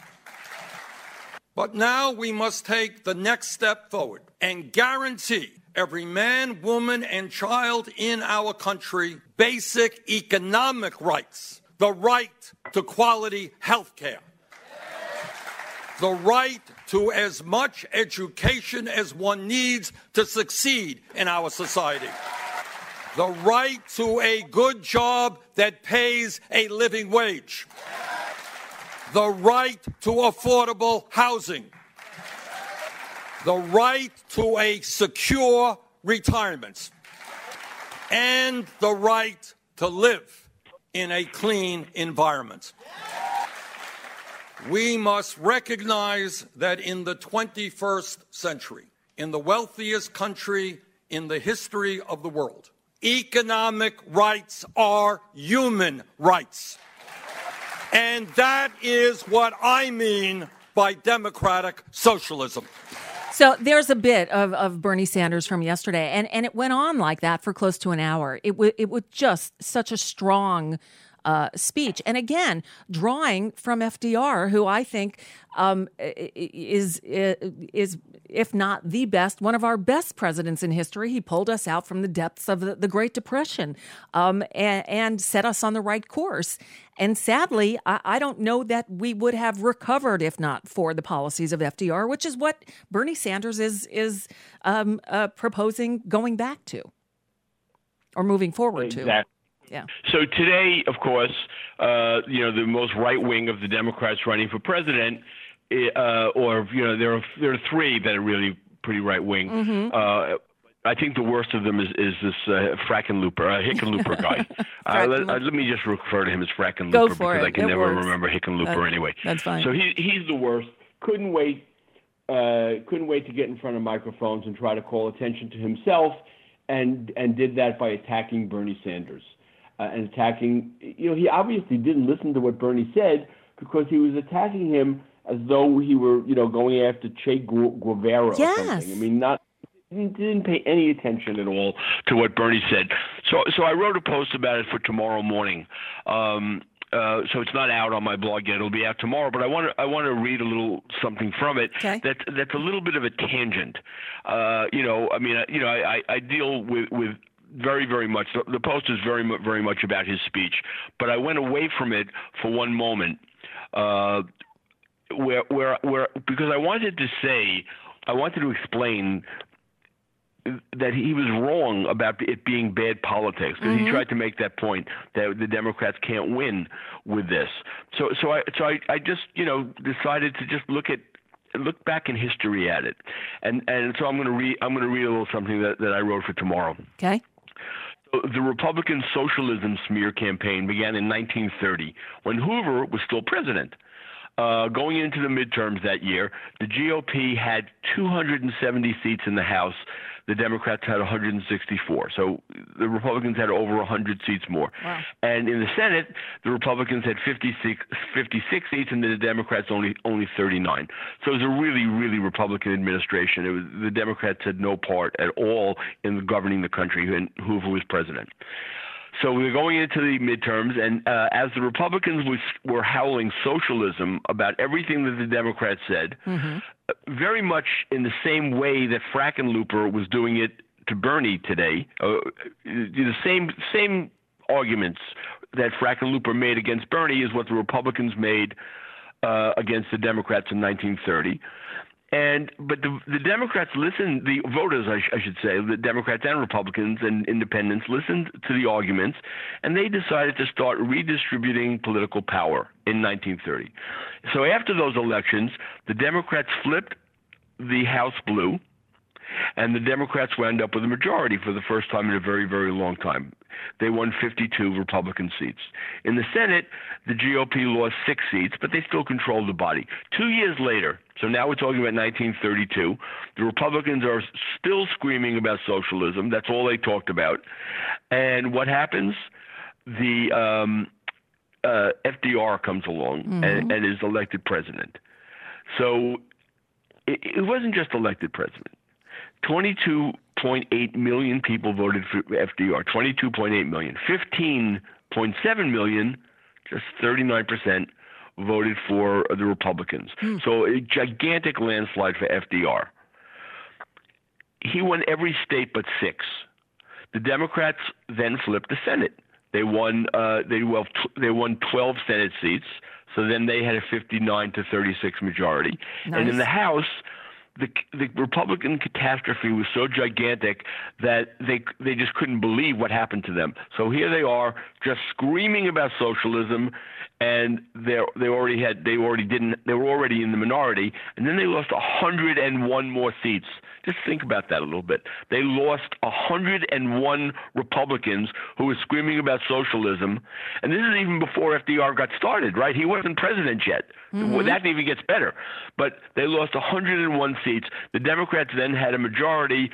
But now we must take the next step forward and guarantee every man, woman, and child in our country basic economic rights, the right to quality health care, the right to as much education as one needs to succeed in our society, the right to a good job that pays a living wage, the right to affordable housing, the right to a secure retirement, and the right to live in a clean environment. We must recognize that in the 21st century, in the wealthiest country in the history of the world, economic rights are human rights. And that is what I mean by democratic socialism. So there's a bit of Bernie Sanders from yesterday, and it went on like that for close to an hour. It was just such a strong speech. And again, drawing from FDR, who I think is, if not the best, one of our best presidents in history. He pulled us out from the depths of the Great Depression and set us on the right course. And sadly, I don't know that we would have recovered if not for the policies of FDR, which is what Bernie Sanders is proposing going back to or moving forward to. Yeah. So today, of course, the most right wing of the Democrats running for president, there are three that are really pretty right wing. Mm-hmm. I think the worst of them is this Hickenlooper guy. Let me just refer to him as Frackenlooper because I can never remember Hickenlooper anyway. That's fine. So he's the worst. Couldn't wait to get in front of microphones and try to call attention to himself, and did that by attacking Bernie Sanders. And attacking, he obviously didn't listen to what Bernie said because he was attacking him as though he were, going after Che Guevara or something. I mean, he didn't pay any attention at all to what Bernie said. So I wrote a post about it for tomorrow morning. So it's not out on my blog yet. It'll be out tomorrow. But I want to read a little something from it. Okay. That's a little bit of a tangent. I deal with very, very much. The post is very, very much about his speech, but I went away from it for one moment, where because I wanted to explain that he was wrong about it being bad politics, because he tried to make that point that the Democrats can't win with this. So I just decided to just look back in history at it, and so I'm going to read a little something that I wrote for tomorrow. Okay. The Republican socialism smear campaign began in 1930 when Hoover was still president. Going into the midterms that year, the GOP had 270 seats in the House. The Democrats had 164. So the Republicans had over 100 seats more. Wow. And in the Senate, the Republicans had 56 seats, and the Democrats only 39. So it was a really, really Republican administration. The Democrats had no part at all in governing the country when Hoover was president. So we were going into the midterms, and as the Republicans were howling socialism about everything that the Democrats said, very much in the same way that Frackenlooper was doing it to Bernie today, the same arguments that Frackenlooper made against Bernie is what the Republicans made against the Democrats in 1930. But the Democrats listened, the voters, I should say, the Democrats and Republicans and independents listened to the arguments, and they decided to start redistributing political power in 1930. So after those elections, the Democrats flipped the House blue, And the Democrats wound up with a majority for the first time in a very, very long time. They won 52 Republican seats. In the Senate, the GOP lost 6 seats, but they still controlled the body. 2 years later, so now we're talking about 1932, the Republicans are still screaming about socialism. That's all they talked about. And what happens? The FDR comes along and is elected president. So it wasn't just elected president. 22.8 million people voted for FDR, 22.8 million. 15.7 million, just 39%, voted for the Republicans. So a gigantic landslide for FDR. He won every state but 6. The Democrats then flipped the Senate. They won 12 Senate seats, so then they had a 59 to 36 majority. Nice. And in the House, the Republican catastrophe was so gigantic that they just couldn't believe what happened to them. So here they are, just screaming about socialism, and they were already in the minority, and then they lost 101 more seats. Just think about that a little bit. They lost 101 Republicans who were screaming about socialism, and this is even before FDR got started, right? He wasn't president yet. Well, that even gets better. But they lost 101 seats. The Democrats then had a majority,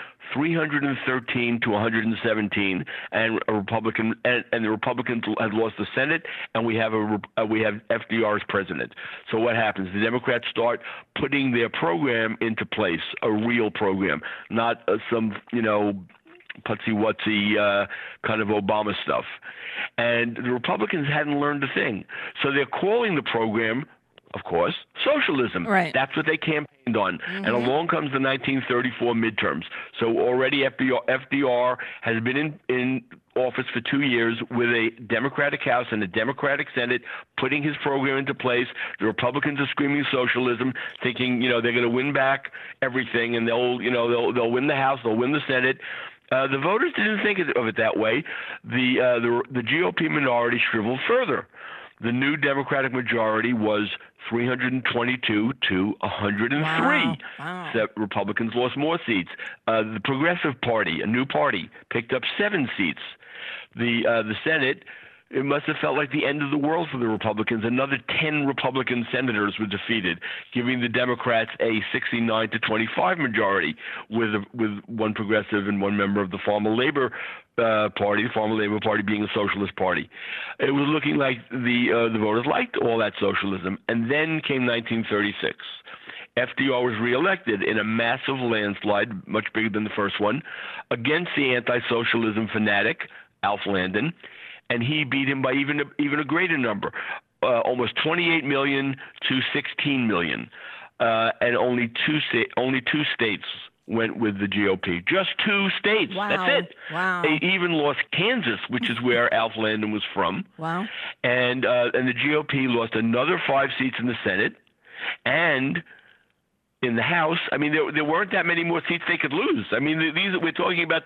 313 to 117, and the Republicans had lost the Senate, and we have FDR as president. So what happens? The Democrats start putting their program into place, a real program, not some putsy-wutsy kind of Obama stuff. And the Republicans hadn't learned a thing. So they're calling the program, of course, socialism. Right. That's what they campaigned on. And along comes the 1934 midterms. So already FDR has been in office for 2 years with a Democratic House and a Democratic Senate, putting his program into place. The Republicans are screaming socialism, thinking they're going to win back everything, and they'll win the House, they'll win the Senate. The voters didn't think of it that way. The GOP minority shriveled further. The new Democratic majority was 322 to 103. Wow. The Republicans lost more seats. The Progressive Party, a new party, picked up 7 seats. The Senate, it must have felt like the end of the world for the Republicans. Another 10 Republican senators were defeated, giving the Democrats a 69 to 25 majority, with one progressive and one member of the Farmer Labor Party, the Farmer Labor Party being a socialist party. It was looking like the voters liked all that socialism. And then came 1936. FDR was reelected in a massive landslide, much bigger than the first one, against the anti-socialism fanatic, Alf Landon, and he beat him by even a greater number, almost 28 million to 16 million, and only two states went with the GOP. Just 2 states. Wow. That's it. Wow. They even lost Kansas, which is where Alf Landon was from. Wow. And the GOP lost another 5 seats in the Senate, and in the House, I mean, there weren't that many more seats they could lose. I mean, we're talking about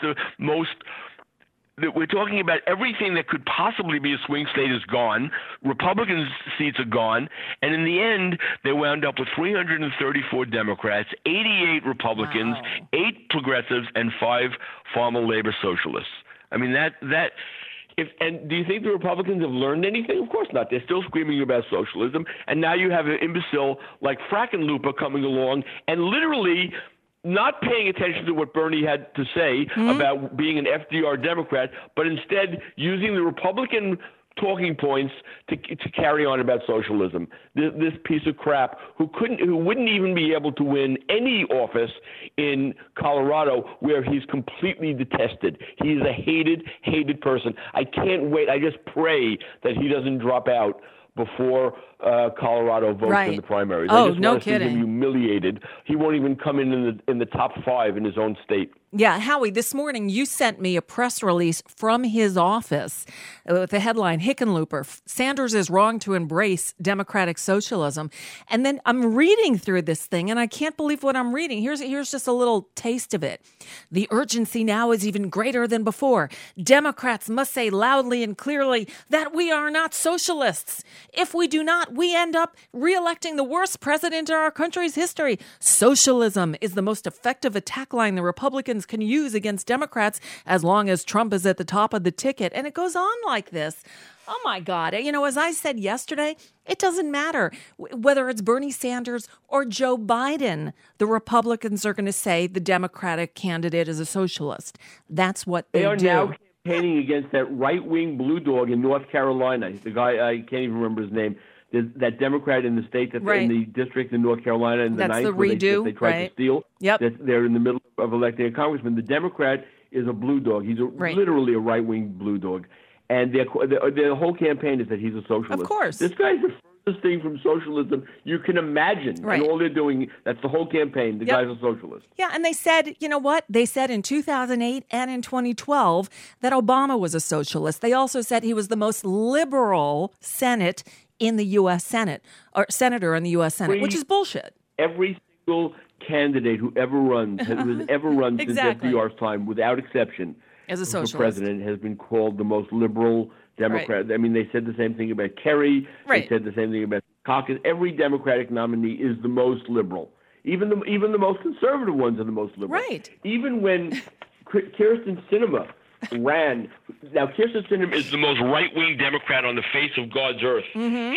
we're talking about everything that could possibly be a swing state is gone. Republican seats are gone. And in the end, they wound up with 334 Democrats, 88 Republicans, 8 progressives, and 5 Farmer Labor Socialists. I mean, and do you think the Republicans have learned anything? Of course not. They're still screaming about socialism. And now you have an imbecile like Frackenluper coming along and literally not paying attention to what Bernie had to say about being an FDR Democrat, but instead using the Republican talking points to carry on about socialism. This piece of crap who wouldn't even be able to win any office in Colorado, where he's completely detested. He's a hated person. I can't wait. I just pray that he doesn't drop out before Colorado votes in the primaries. I just want to see him humiliated. He won't even come in the top 5 in his own state. Yeah, Howie, this morning you sent me a press release from his office with the headline, Hickenlooper, Sanders is wrong to embrace democratic socialism. And then I'm reading through this thing, and I can't believe what I'm reading. Here's just a little taste of it. The urgency now is even greater than before. Democrats must say loudly and clearly that we are not socialists. If we do not, not, we end up reelecting the worst president in our country's history. Socialism is the most effective attack line the Republicans can use against Democrats as long as Trump is at the top of the ticket. And it goes on like this. Oh, my God. You know, as I said yesterday, it doesn't matter whether it's Bernie Sanders or Joe Biden. The Republicans are going to say the Democratic candidate is a socialist. That's what they are do. Now campaigning against that right-wing blue dog in North Carolina. The guy, I can't even remember his name. That Democrat in the state, that's in the district in North Carolina in the That's 9th, the where redo, they tried to steal. Yep. They're in the middle of electing a congressman. The Democrat is a blue dog. He's literally a right-wing blue dog. And their whole campaign is that he's a socialist. Of course. This guy's the furthest thing from socialism you can imagine. Right. And all they're doing, that's the whole campaign. The guy's a socialist. Yeah, and they said, you know what? They said in 2008 and in 2012 that Obama was a socialist. They also said he was the most liberal Senate in the U.S. Senate, or senator in the U.S. Senate, which is bullshit. Every single candidate who ever runs, who has ever run Exactly. since FDR's time, without exception, as a socialist, the president has been called the most liberal Democrat. Right. I mean, they said the same thing about Kerry. Right. They said the same thing about Caucus. Every Democratic nominee is the most liberal. Even the most conservative ones are the most liberal. Right. Even when Kyrsten Sinema ran. Now, Kyrsten Sinema is the most right-wing Democrat on the face of God's earth. Mm-hmm.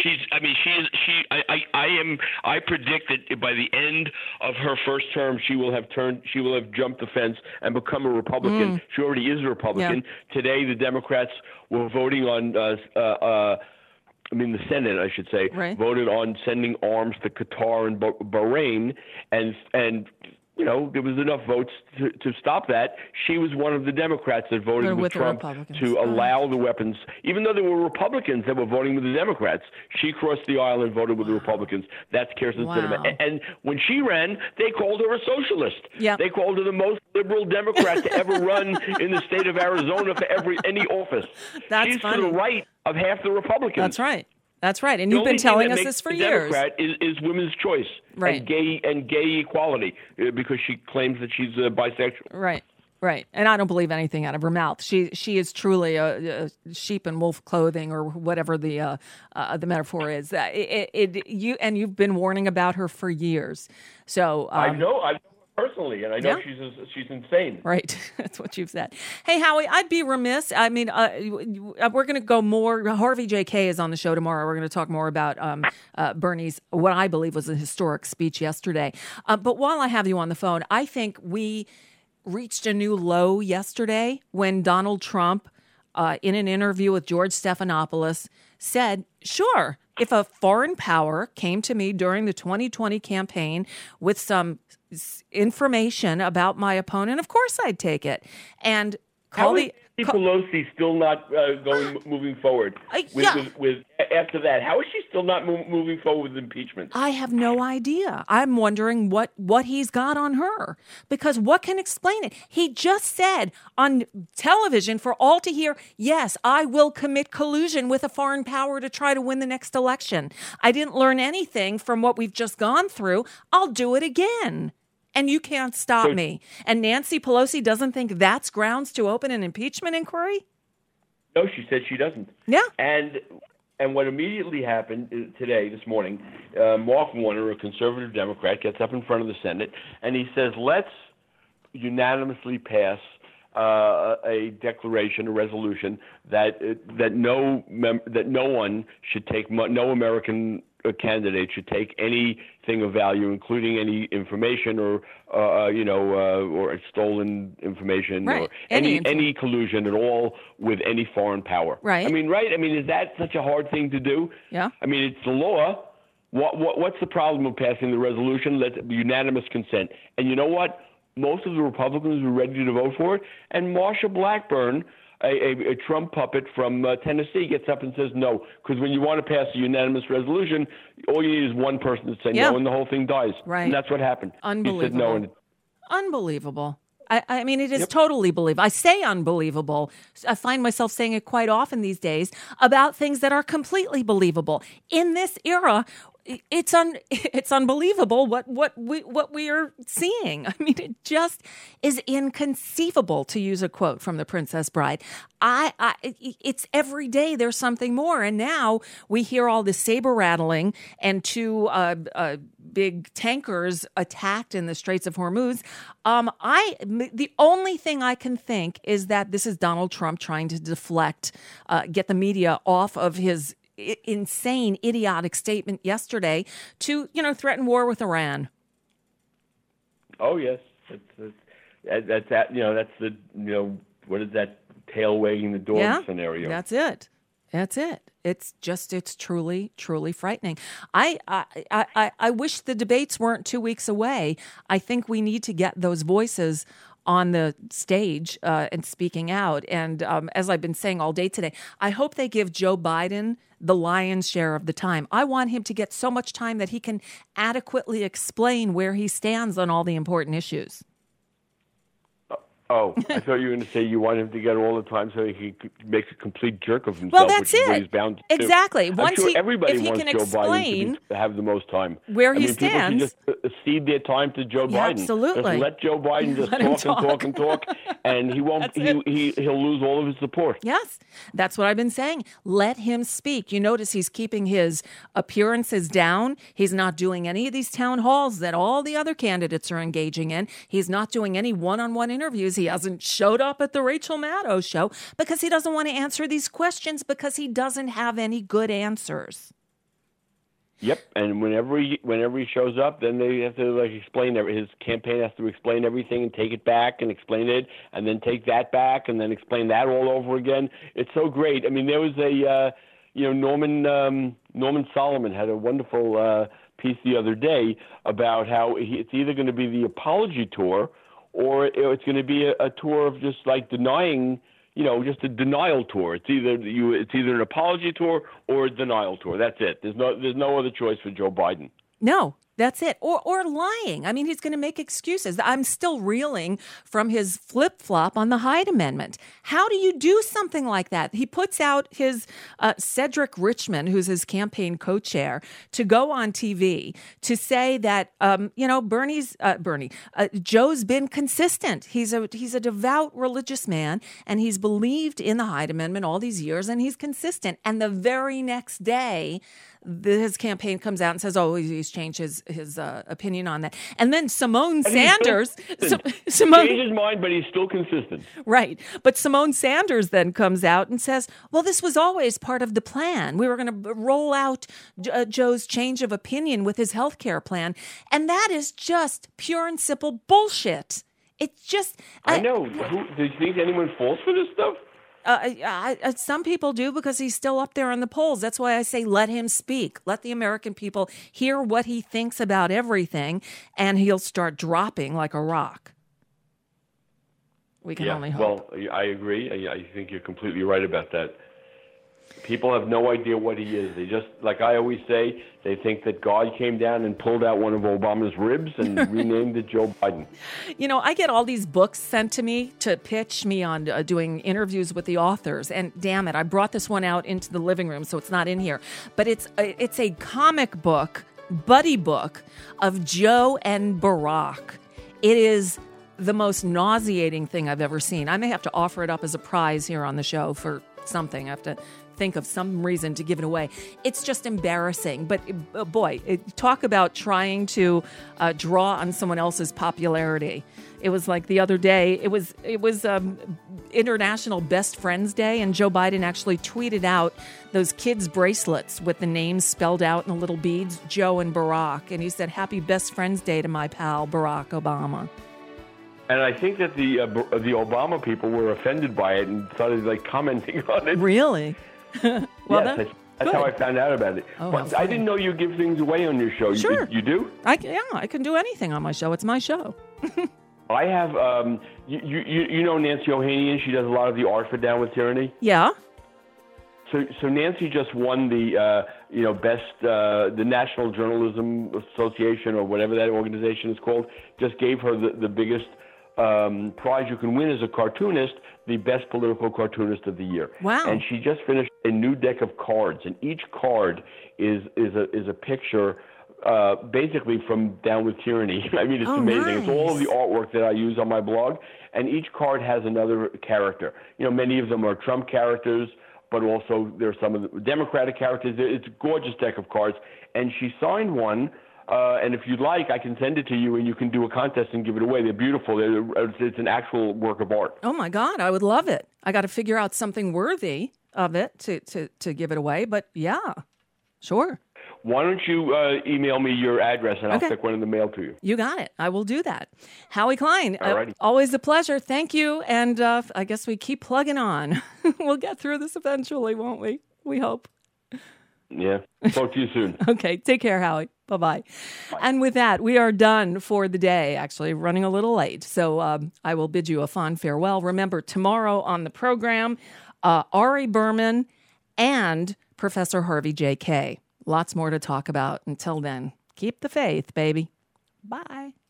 I predict that by the end of her first term, she will have jumped the fence and become a Republican. She already is a Republican. Yeah. Today, the Democrats were voting on, the Senate, I should say, voted on sending arms to Qatar and Bahrain, and you know, there was enough votes to stop that. She was one of the Democrats that voted with Trump to allow the weapons. Even though there were Republicans that were voting with the Democrats, she crossed the aisle and voted with the Republicans. That's Kyrsten Sinema. And when she ran, they called her a socialist. Yep. They called her the most liberal Democrat to ever run in the state of Arizona for any office. She's funny. To the right of half the Republicans. That's right. That's right, and you've been telling us this for years. The Democrat is women's choice and gay equality because she claims that she's bisexual. Right, and I don't believe anything out of her mouth. She is truly a sheep in wolf clothing, or whatever the metaphor is. You've been warning about her for years. So I know personally, and I know she's insane. Right, that's what you've said. Hey, Howie, I'd be remiss. I mean, we're going to go more. Harvey J.K. is on the show tomorrow. We're going to talk more about Bernie's, what I believe was a historic speech yesterday. But while I have you on the phone, I think we reached a new low yesterday when Donald Trump, in an interview with George Stephanopoulos, said, sure, if a foreign power came to me during the 2020 campaign with some information about my opponent, of course I'd take it. And Nancy Pelosi still not moving forward with after that? How is she still not moving forward with impeachment? I have no idea. I'm wondering what he's got on her, because what can explain it? He just said on television for all to hear, yes, I will commit collusion with a foreign power to try to win the next election. I didn't learn anything from what we've just gone through. I'll do it again. And you can't stop me. And Nancy Pelosi doesn't think that's grounds to open an impeachment inquiry? No, she said she doesn't. Yeah. And what immediately happened this morning, Mark Warner, a conservative Democrat, gets up in front of the Senate and he says, let's unanimously pass a declaration, a resolution that no one should take, no American candidate should take anything of value, including any information or stolen information or any collusion at all with any foreign power. Right. I mean, is that such a hard thing to do? Yeah. I mean, it's the law. What's the problem with passing the resolution? Let's unanimous consent. And you know what? Most of the Republicans were ready to vote for it. And Marsha Blackburn, a Trump puppet from Tennessee, gets up and says no. Because when you want to pass a unanimous resolution, all you need is one person to say no, and the whole thing dies. Right. And that's what happened. Unbelievable. He said no. Unbelievable. I mean, it is totally believable. I say unbelievable. I find myself saying it quite often these days about things that are completely believable. In this era, it's unbelievable what we are seeing. I mean, it just is inconceivable, to use a quote from The Princess Bride. It's every day there's something more, and now we hear all this saber rattling and two big tankers attacked in the Straits of Hormuz. The only thing I can think is that this is Donald Trump trying to deflect, get the media off of his insane, idiotic statement yesterday to, threaten war with Iran. Oh yes, that's that. That's the what is that tail wagging the dog scenario? That's it. It's truly, truly frightening. I wish the debates weren't 2 weeks away. I think we need to get those voices on the stage and speaking out. And as I've been saying all day today, I hope they give Joe Biden the lion's share of the time. I want him to get so much time that he can adequately explain where he stands on all the important issues. Oh, I thought you were going to say you want him to get all the time so he makes a complete jerk of himself. Well, that's it. What he's bound to exactly. do. Once I'm sure everybody if he wants can Joe explain Biden to have the most time. Where he stands. People should just cede their time to Joe Biden. Absolutely. Just let Joe Biden just talk, and he won't. He'll lose all of his support. Yes, that's what I've been saying. Let him speak. You notice he's keeping his appearances down. He's not doing any of these town halls that all the other candidates are engaging in. He's not doing any one-on-one interviews. He hasn't showed up at the Rachel Maddow show because he doesn't want to answer these questions because he doesn't have any good answers. Yep, and whenever he shows up, then they have to explain his campaign has to explain everything and take it back and explain it, and then take that back and then explain that all over again. It's so great. I mean, there was a Norman Solomon had a wonderful piece the other day about how it's either going to be the apology tour or it's going to be a tour of just denying, just a denial tour. It's either an apology tour or a denial tour. That's it. There's no other choice for Joe Biden. No, that's it. Or lying. I mean, he's going to make excuses. I'm still reeling from his flip-flop on the Hyde Amendment. How do you do something like that? He puts out his Cedric Richmond, who's his campaign co-chair, to go on TV to say that, Joe's been consistent. He's a devout religious man, and he's believed in the Hyde Amendment all these years, and he's consistent. And the very next day, his campaign comes out and says, "Oh, he's changed his opinion on that." And then Simone Sanders, Simone changed his mind, but he's still consistent. Right, but Simone Sanders then comes out and says, "Well, this was always part of the plan. We were going to roll out Joe's change of opinion with his health care plan," and that is just pure and simple bullshit. It's just I know. Do you think anyone falls for this stuff? Some people do because he's still up there in the polls. That's why I say let him speak. Let the American people hear what he thinks about everything, and he'll start dropping like a rock. We can only hope. Well, I agree. I think you're completely right about that. People have no idea what he is. They just, like I always say, they think that God came down and pulled out one of Obama's ribs and renamed it Joe Biden. I get all these books sent to me to pitch me on doing interviews with the authors. And damn it, I brought this one out into the living room, so it's not in here. But it's a comic book, buddy book of Joe and Barack. It is the most nauseating thing I've ever seen. I may have to offer it up as a prize here on the show for something. I have to think of some reason to give it away. It's just embarrassing. But boy, talk about trying to draw on someone else's popularity. It was like the other day, it was International Best Friends Day, and Joe Biden actually tweeted out those kids' bracelets with the names spelled out in the little beads, Joe and Barack. And he said, "Happy Best Friends Day to my pal, Barack Obama." And I think that the Obama people were offended by it and started commenting on it. Really? Well, yes, that's how I found out about it. Oh, but I didn't know you give things away on your show. Sure. You do? I can do anything on my show. It's my show. I have, you know Nancy Ohanian. She does a lot of the art for Down with Tyranny. Yeah. So Nancy just won the best the National Journalism Association or whatever that organization is called. Just gave her the biggest prize you can win as a cartoonist, the best political cartoonist of the year. Wow. And she just finished a new deck of cards, and each card is a picture, basically from Down with Tyranny. I mean, it's amazing. Nice. It's all of the artwork that I use on my blog, and each card has another character. You know, many of them are Trump characters, but also there's some of the Democratic characters. It's a gorgeous deck of cards, and she signed one. And if you'd like, I can send it to you, and you can do a contest and give it away. They're beautiful. It's an actual work of art. Oh, my God. I would love it. I got to figure out something worthy of it to give it away. But, yeah, sure. Why don't you email me your address, and I'll stick one in the mail to you. You got it. I will do that. Howie Klein, Alrighty. Always a pleasure. Thank you. And I guess we keep plugging on. We'll get through this eventually, won't we? We hope. Yeah. Talk to you soon. Okay. Take care, Howie. Bye-bye. And with that, we are done for the day, actually running a little late. So I will bid you a fond farewell. Remember, tomorrow on the program, Ari Berman and Professor Harvey J. Kaye. Lots more to talk about. Until then, keep the faith, baby. Bye.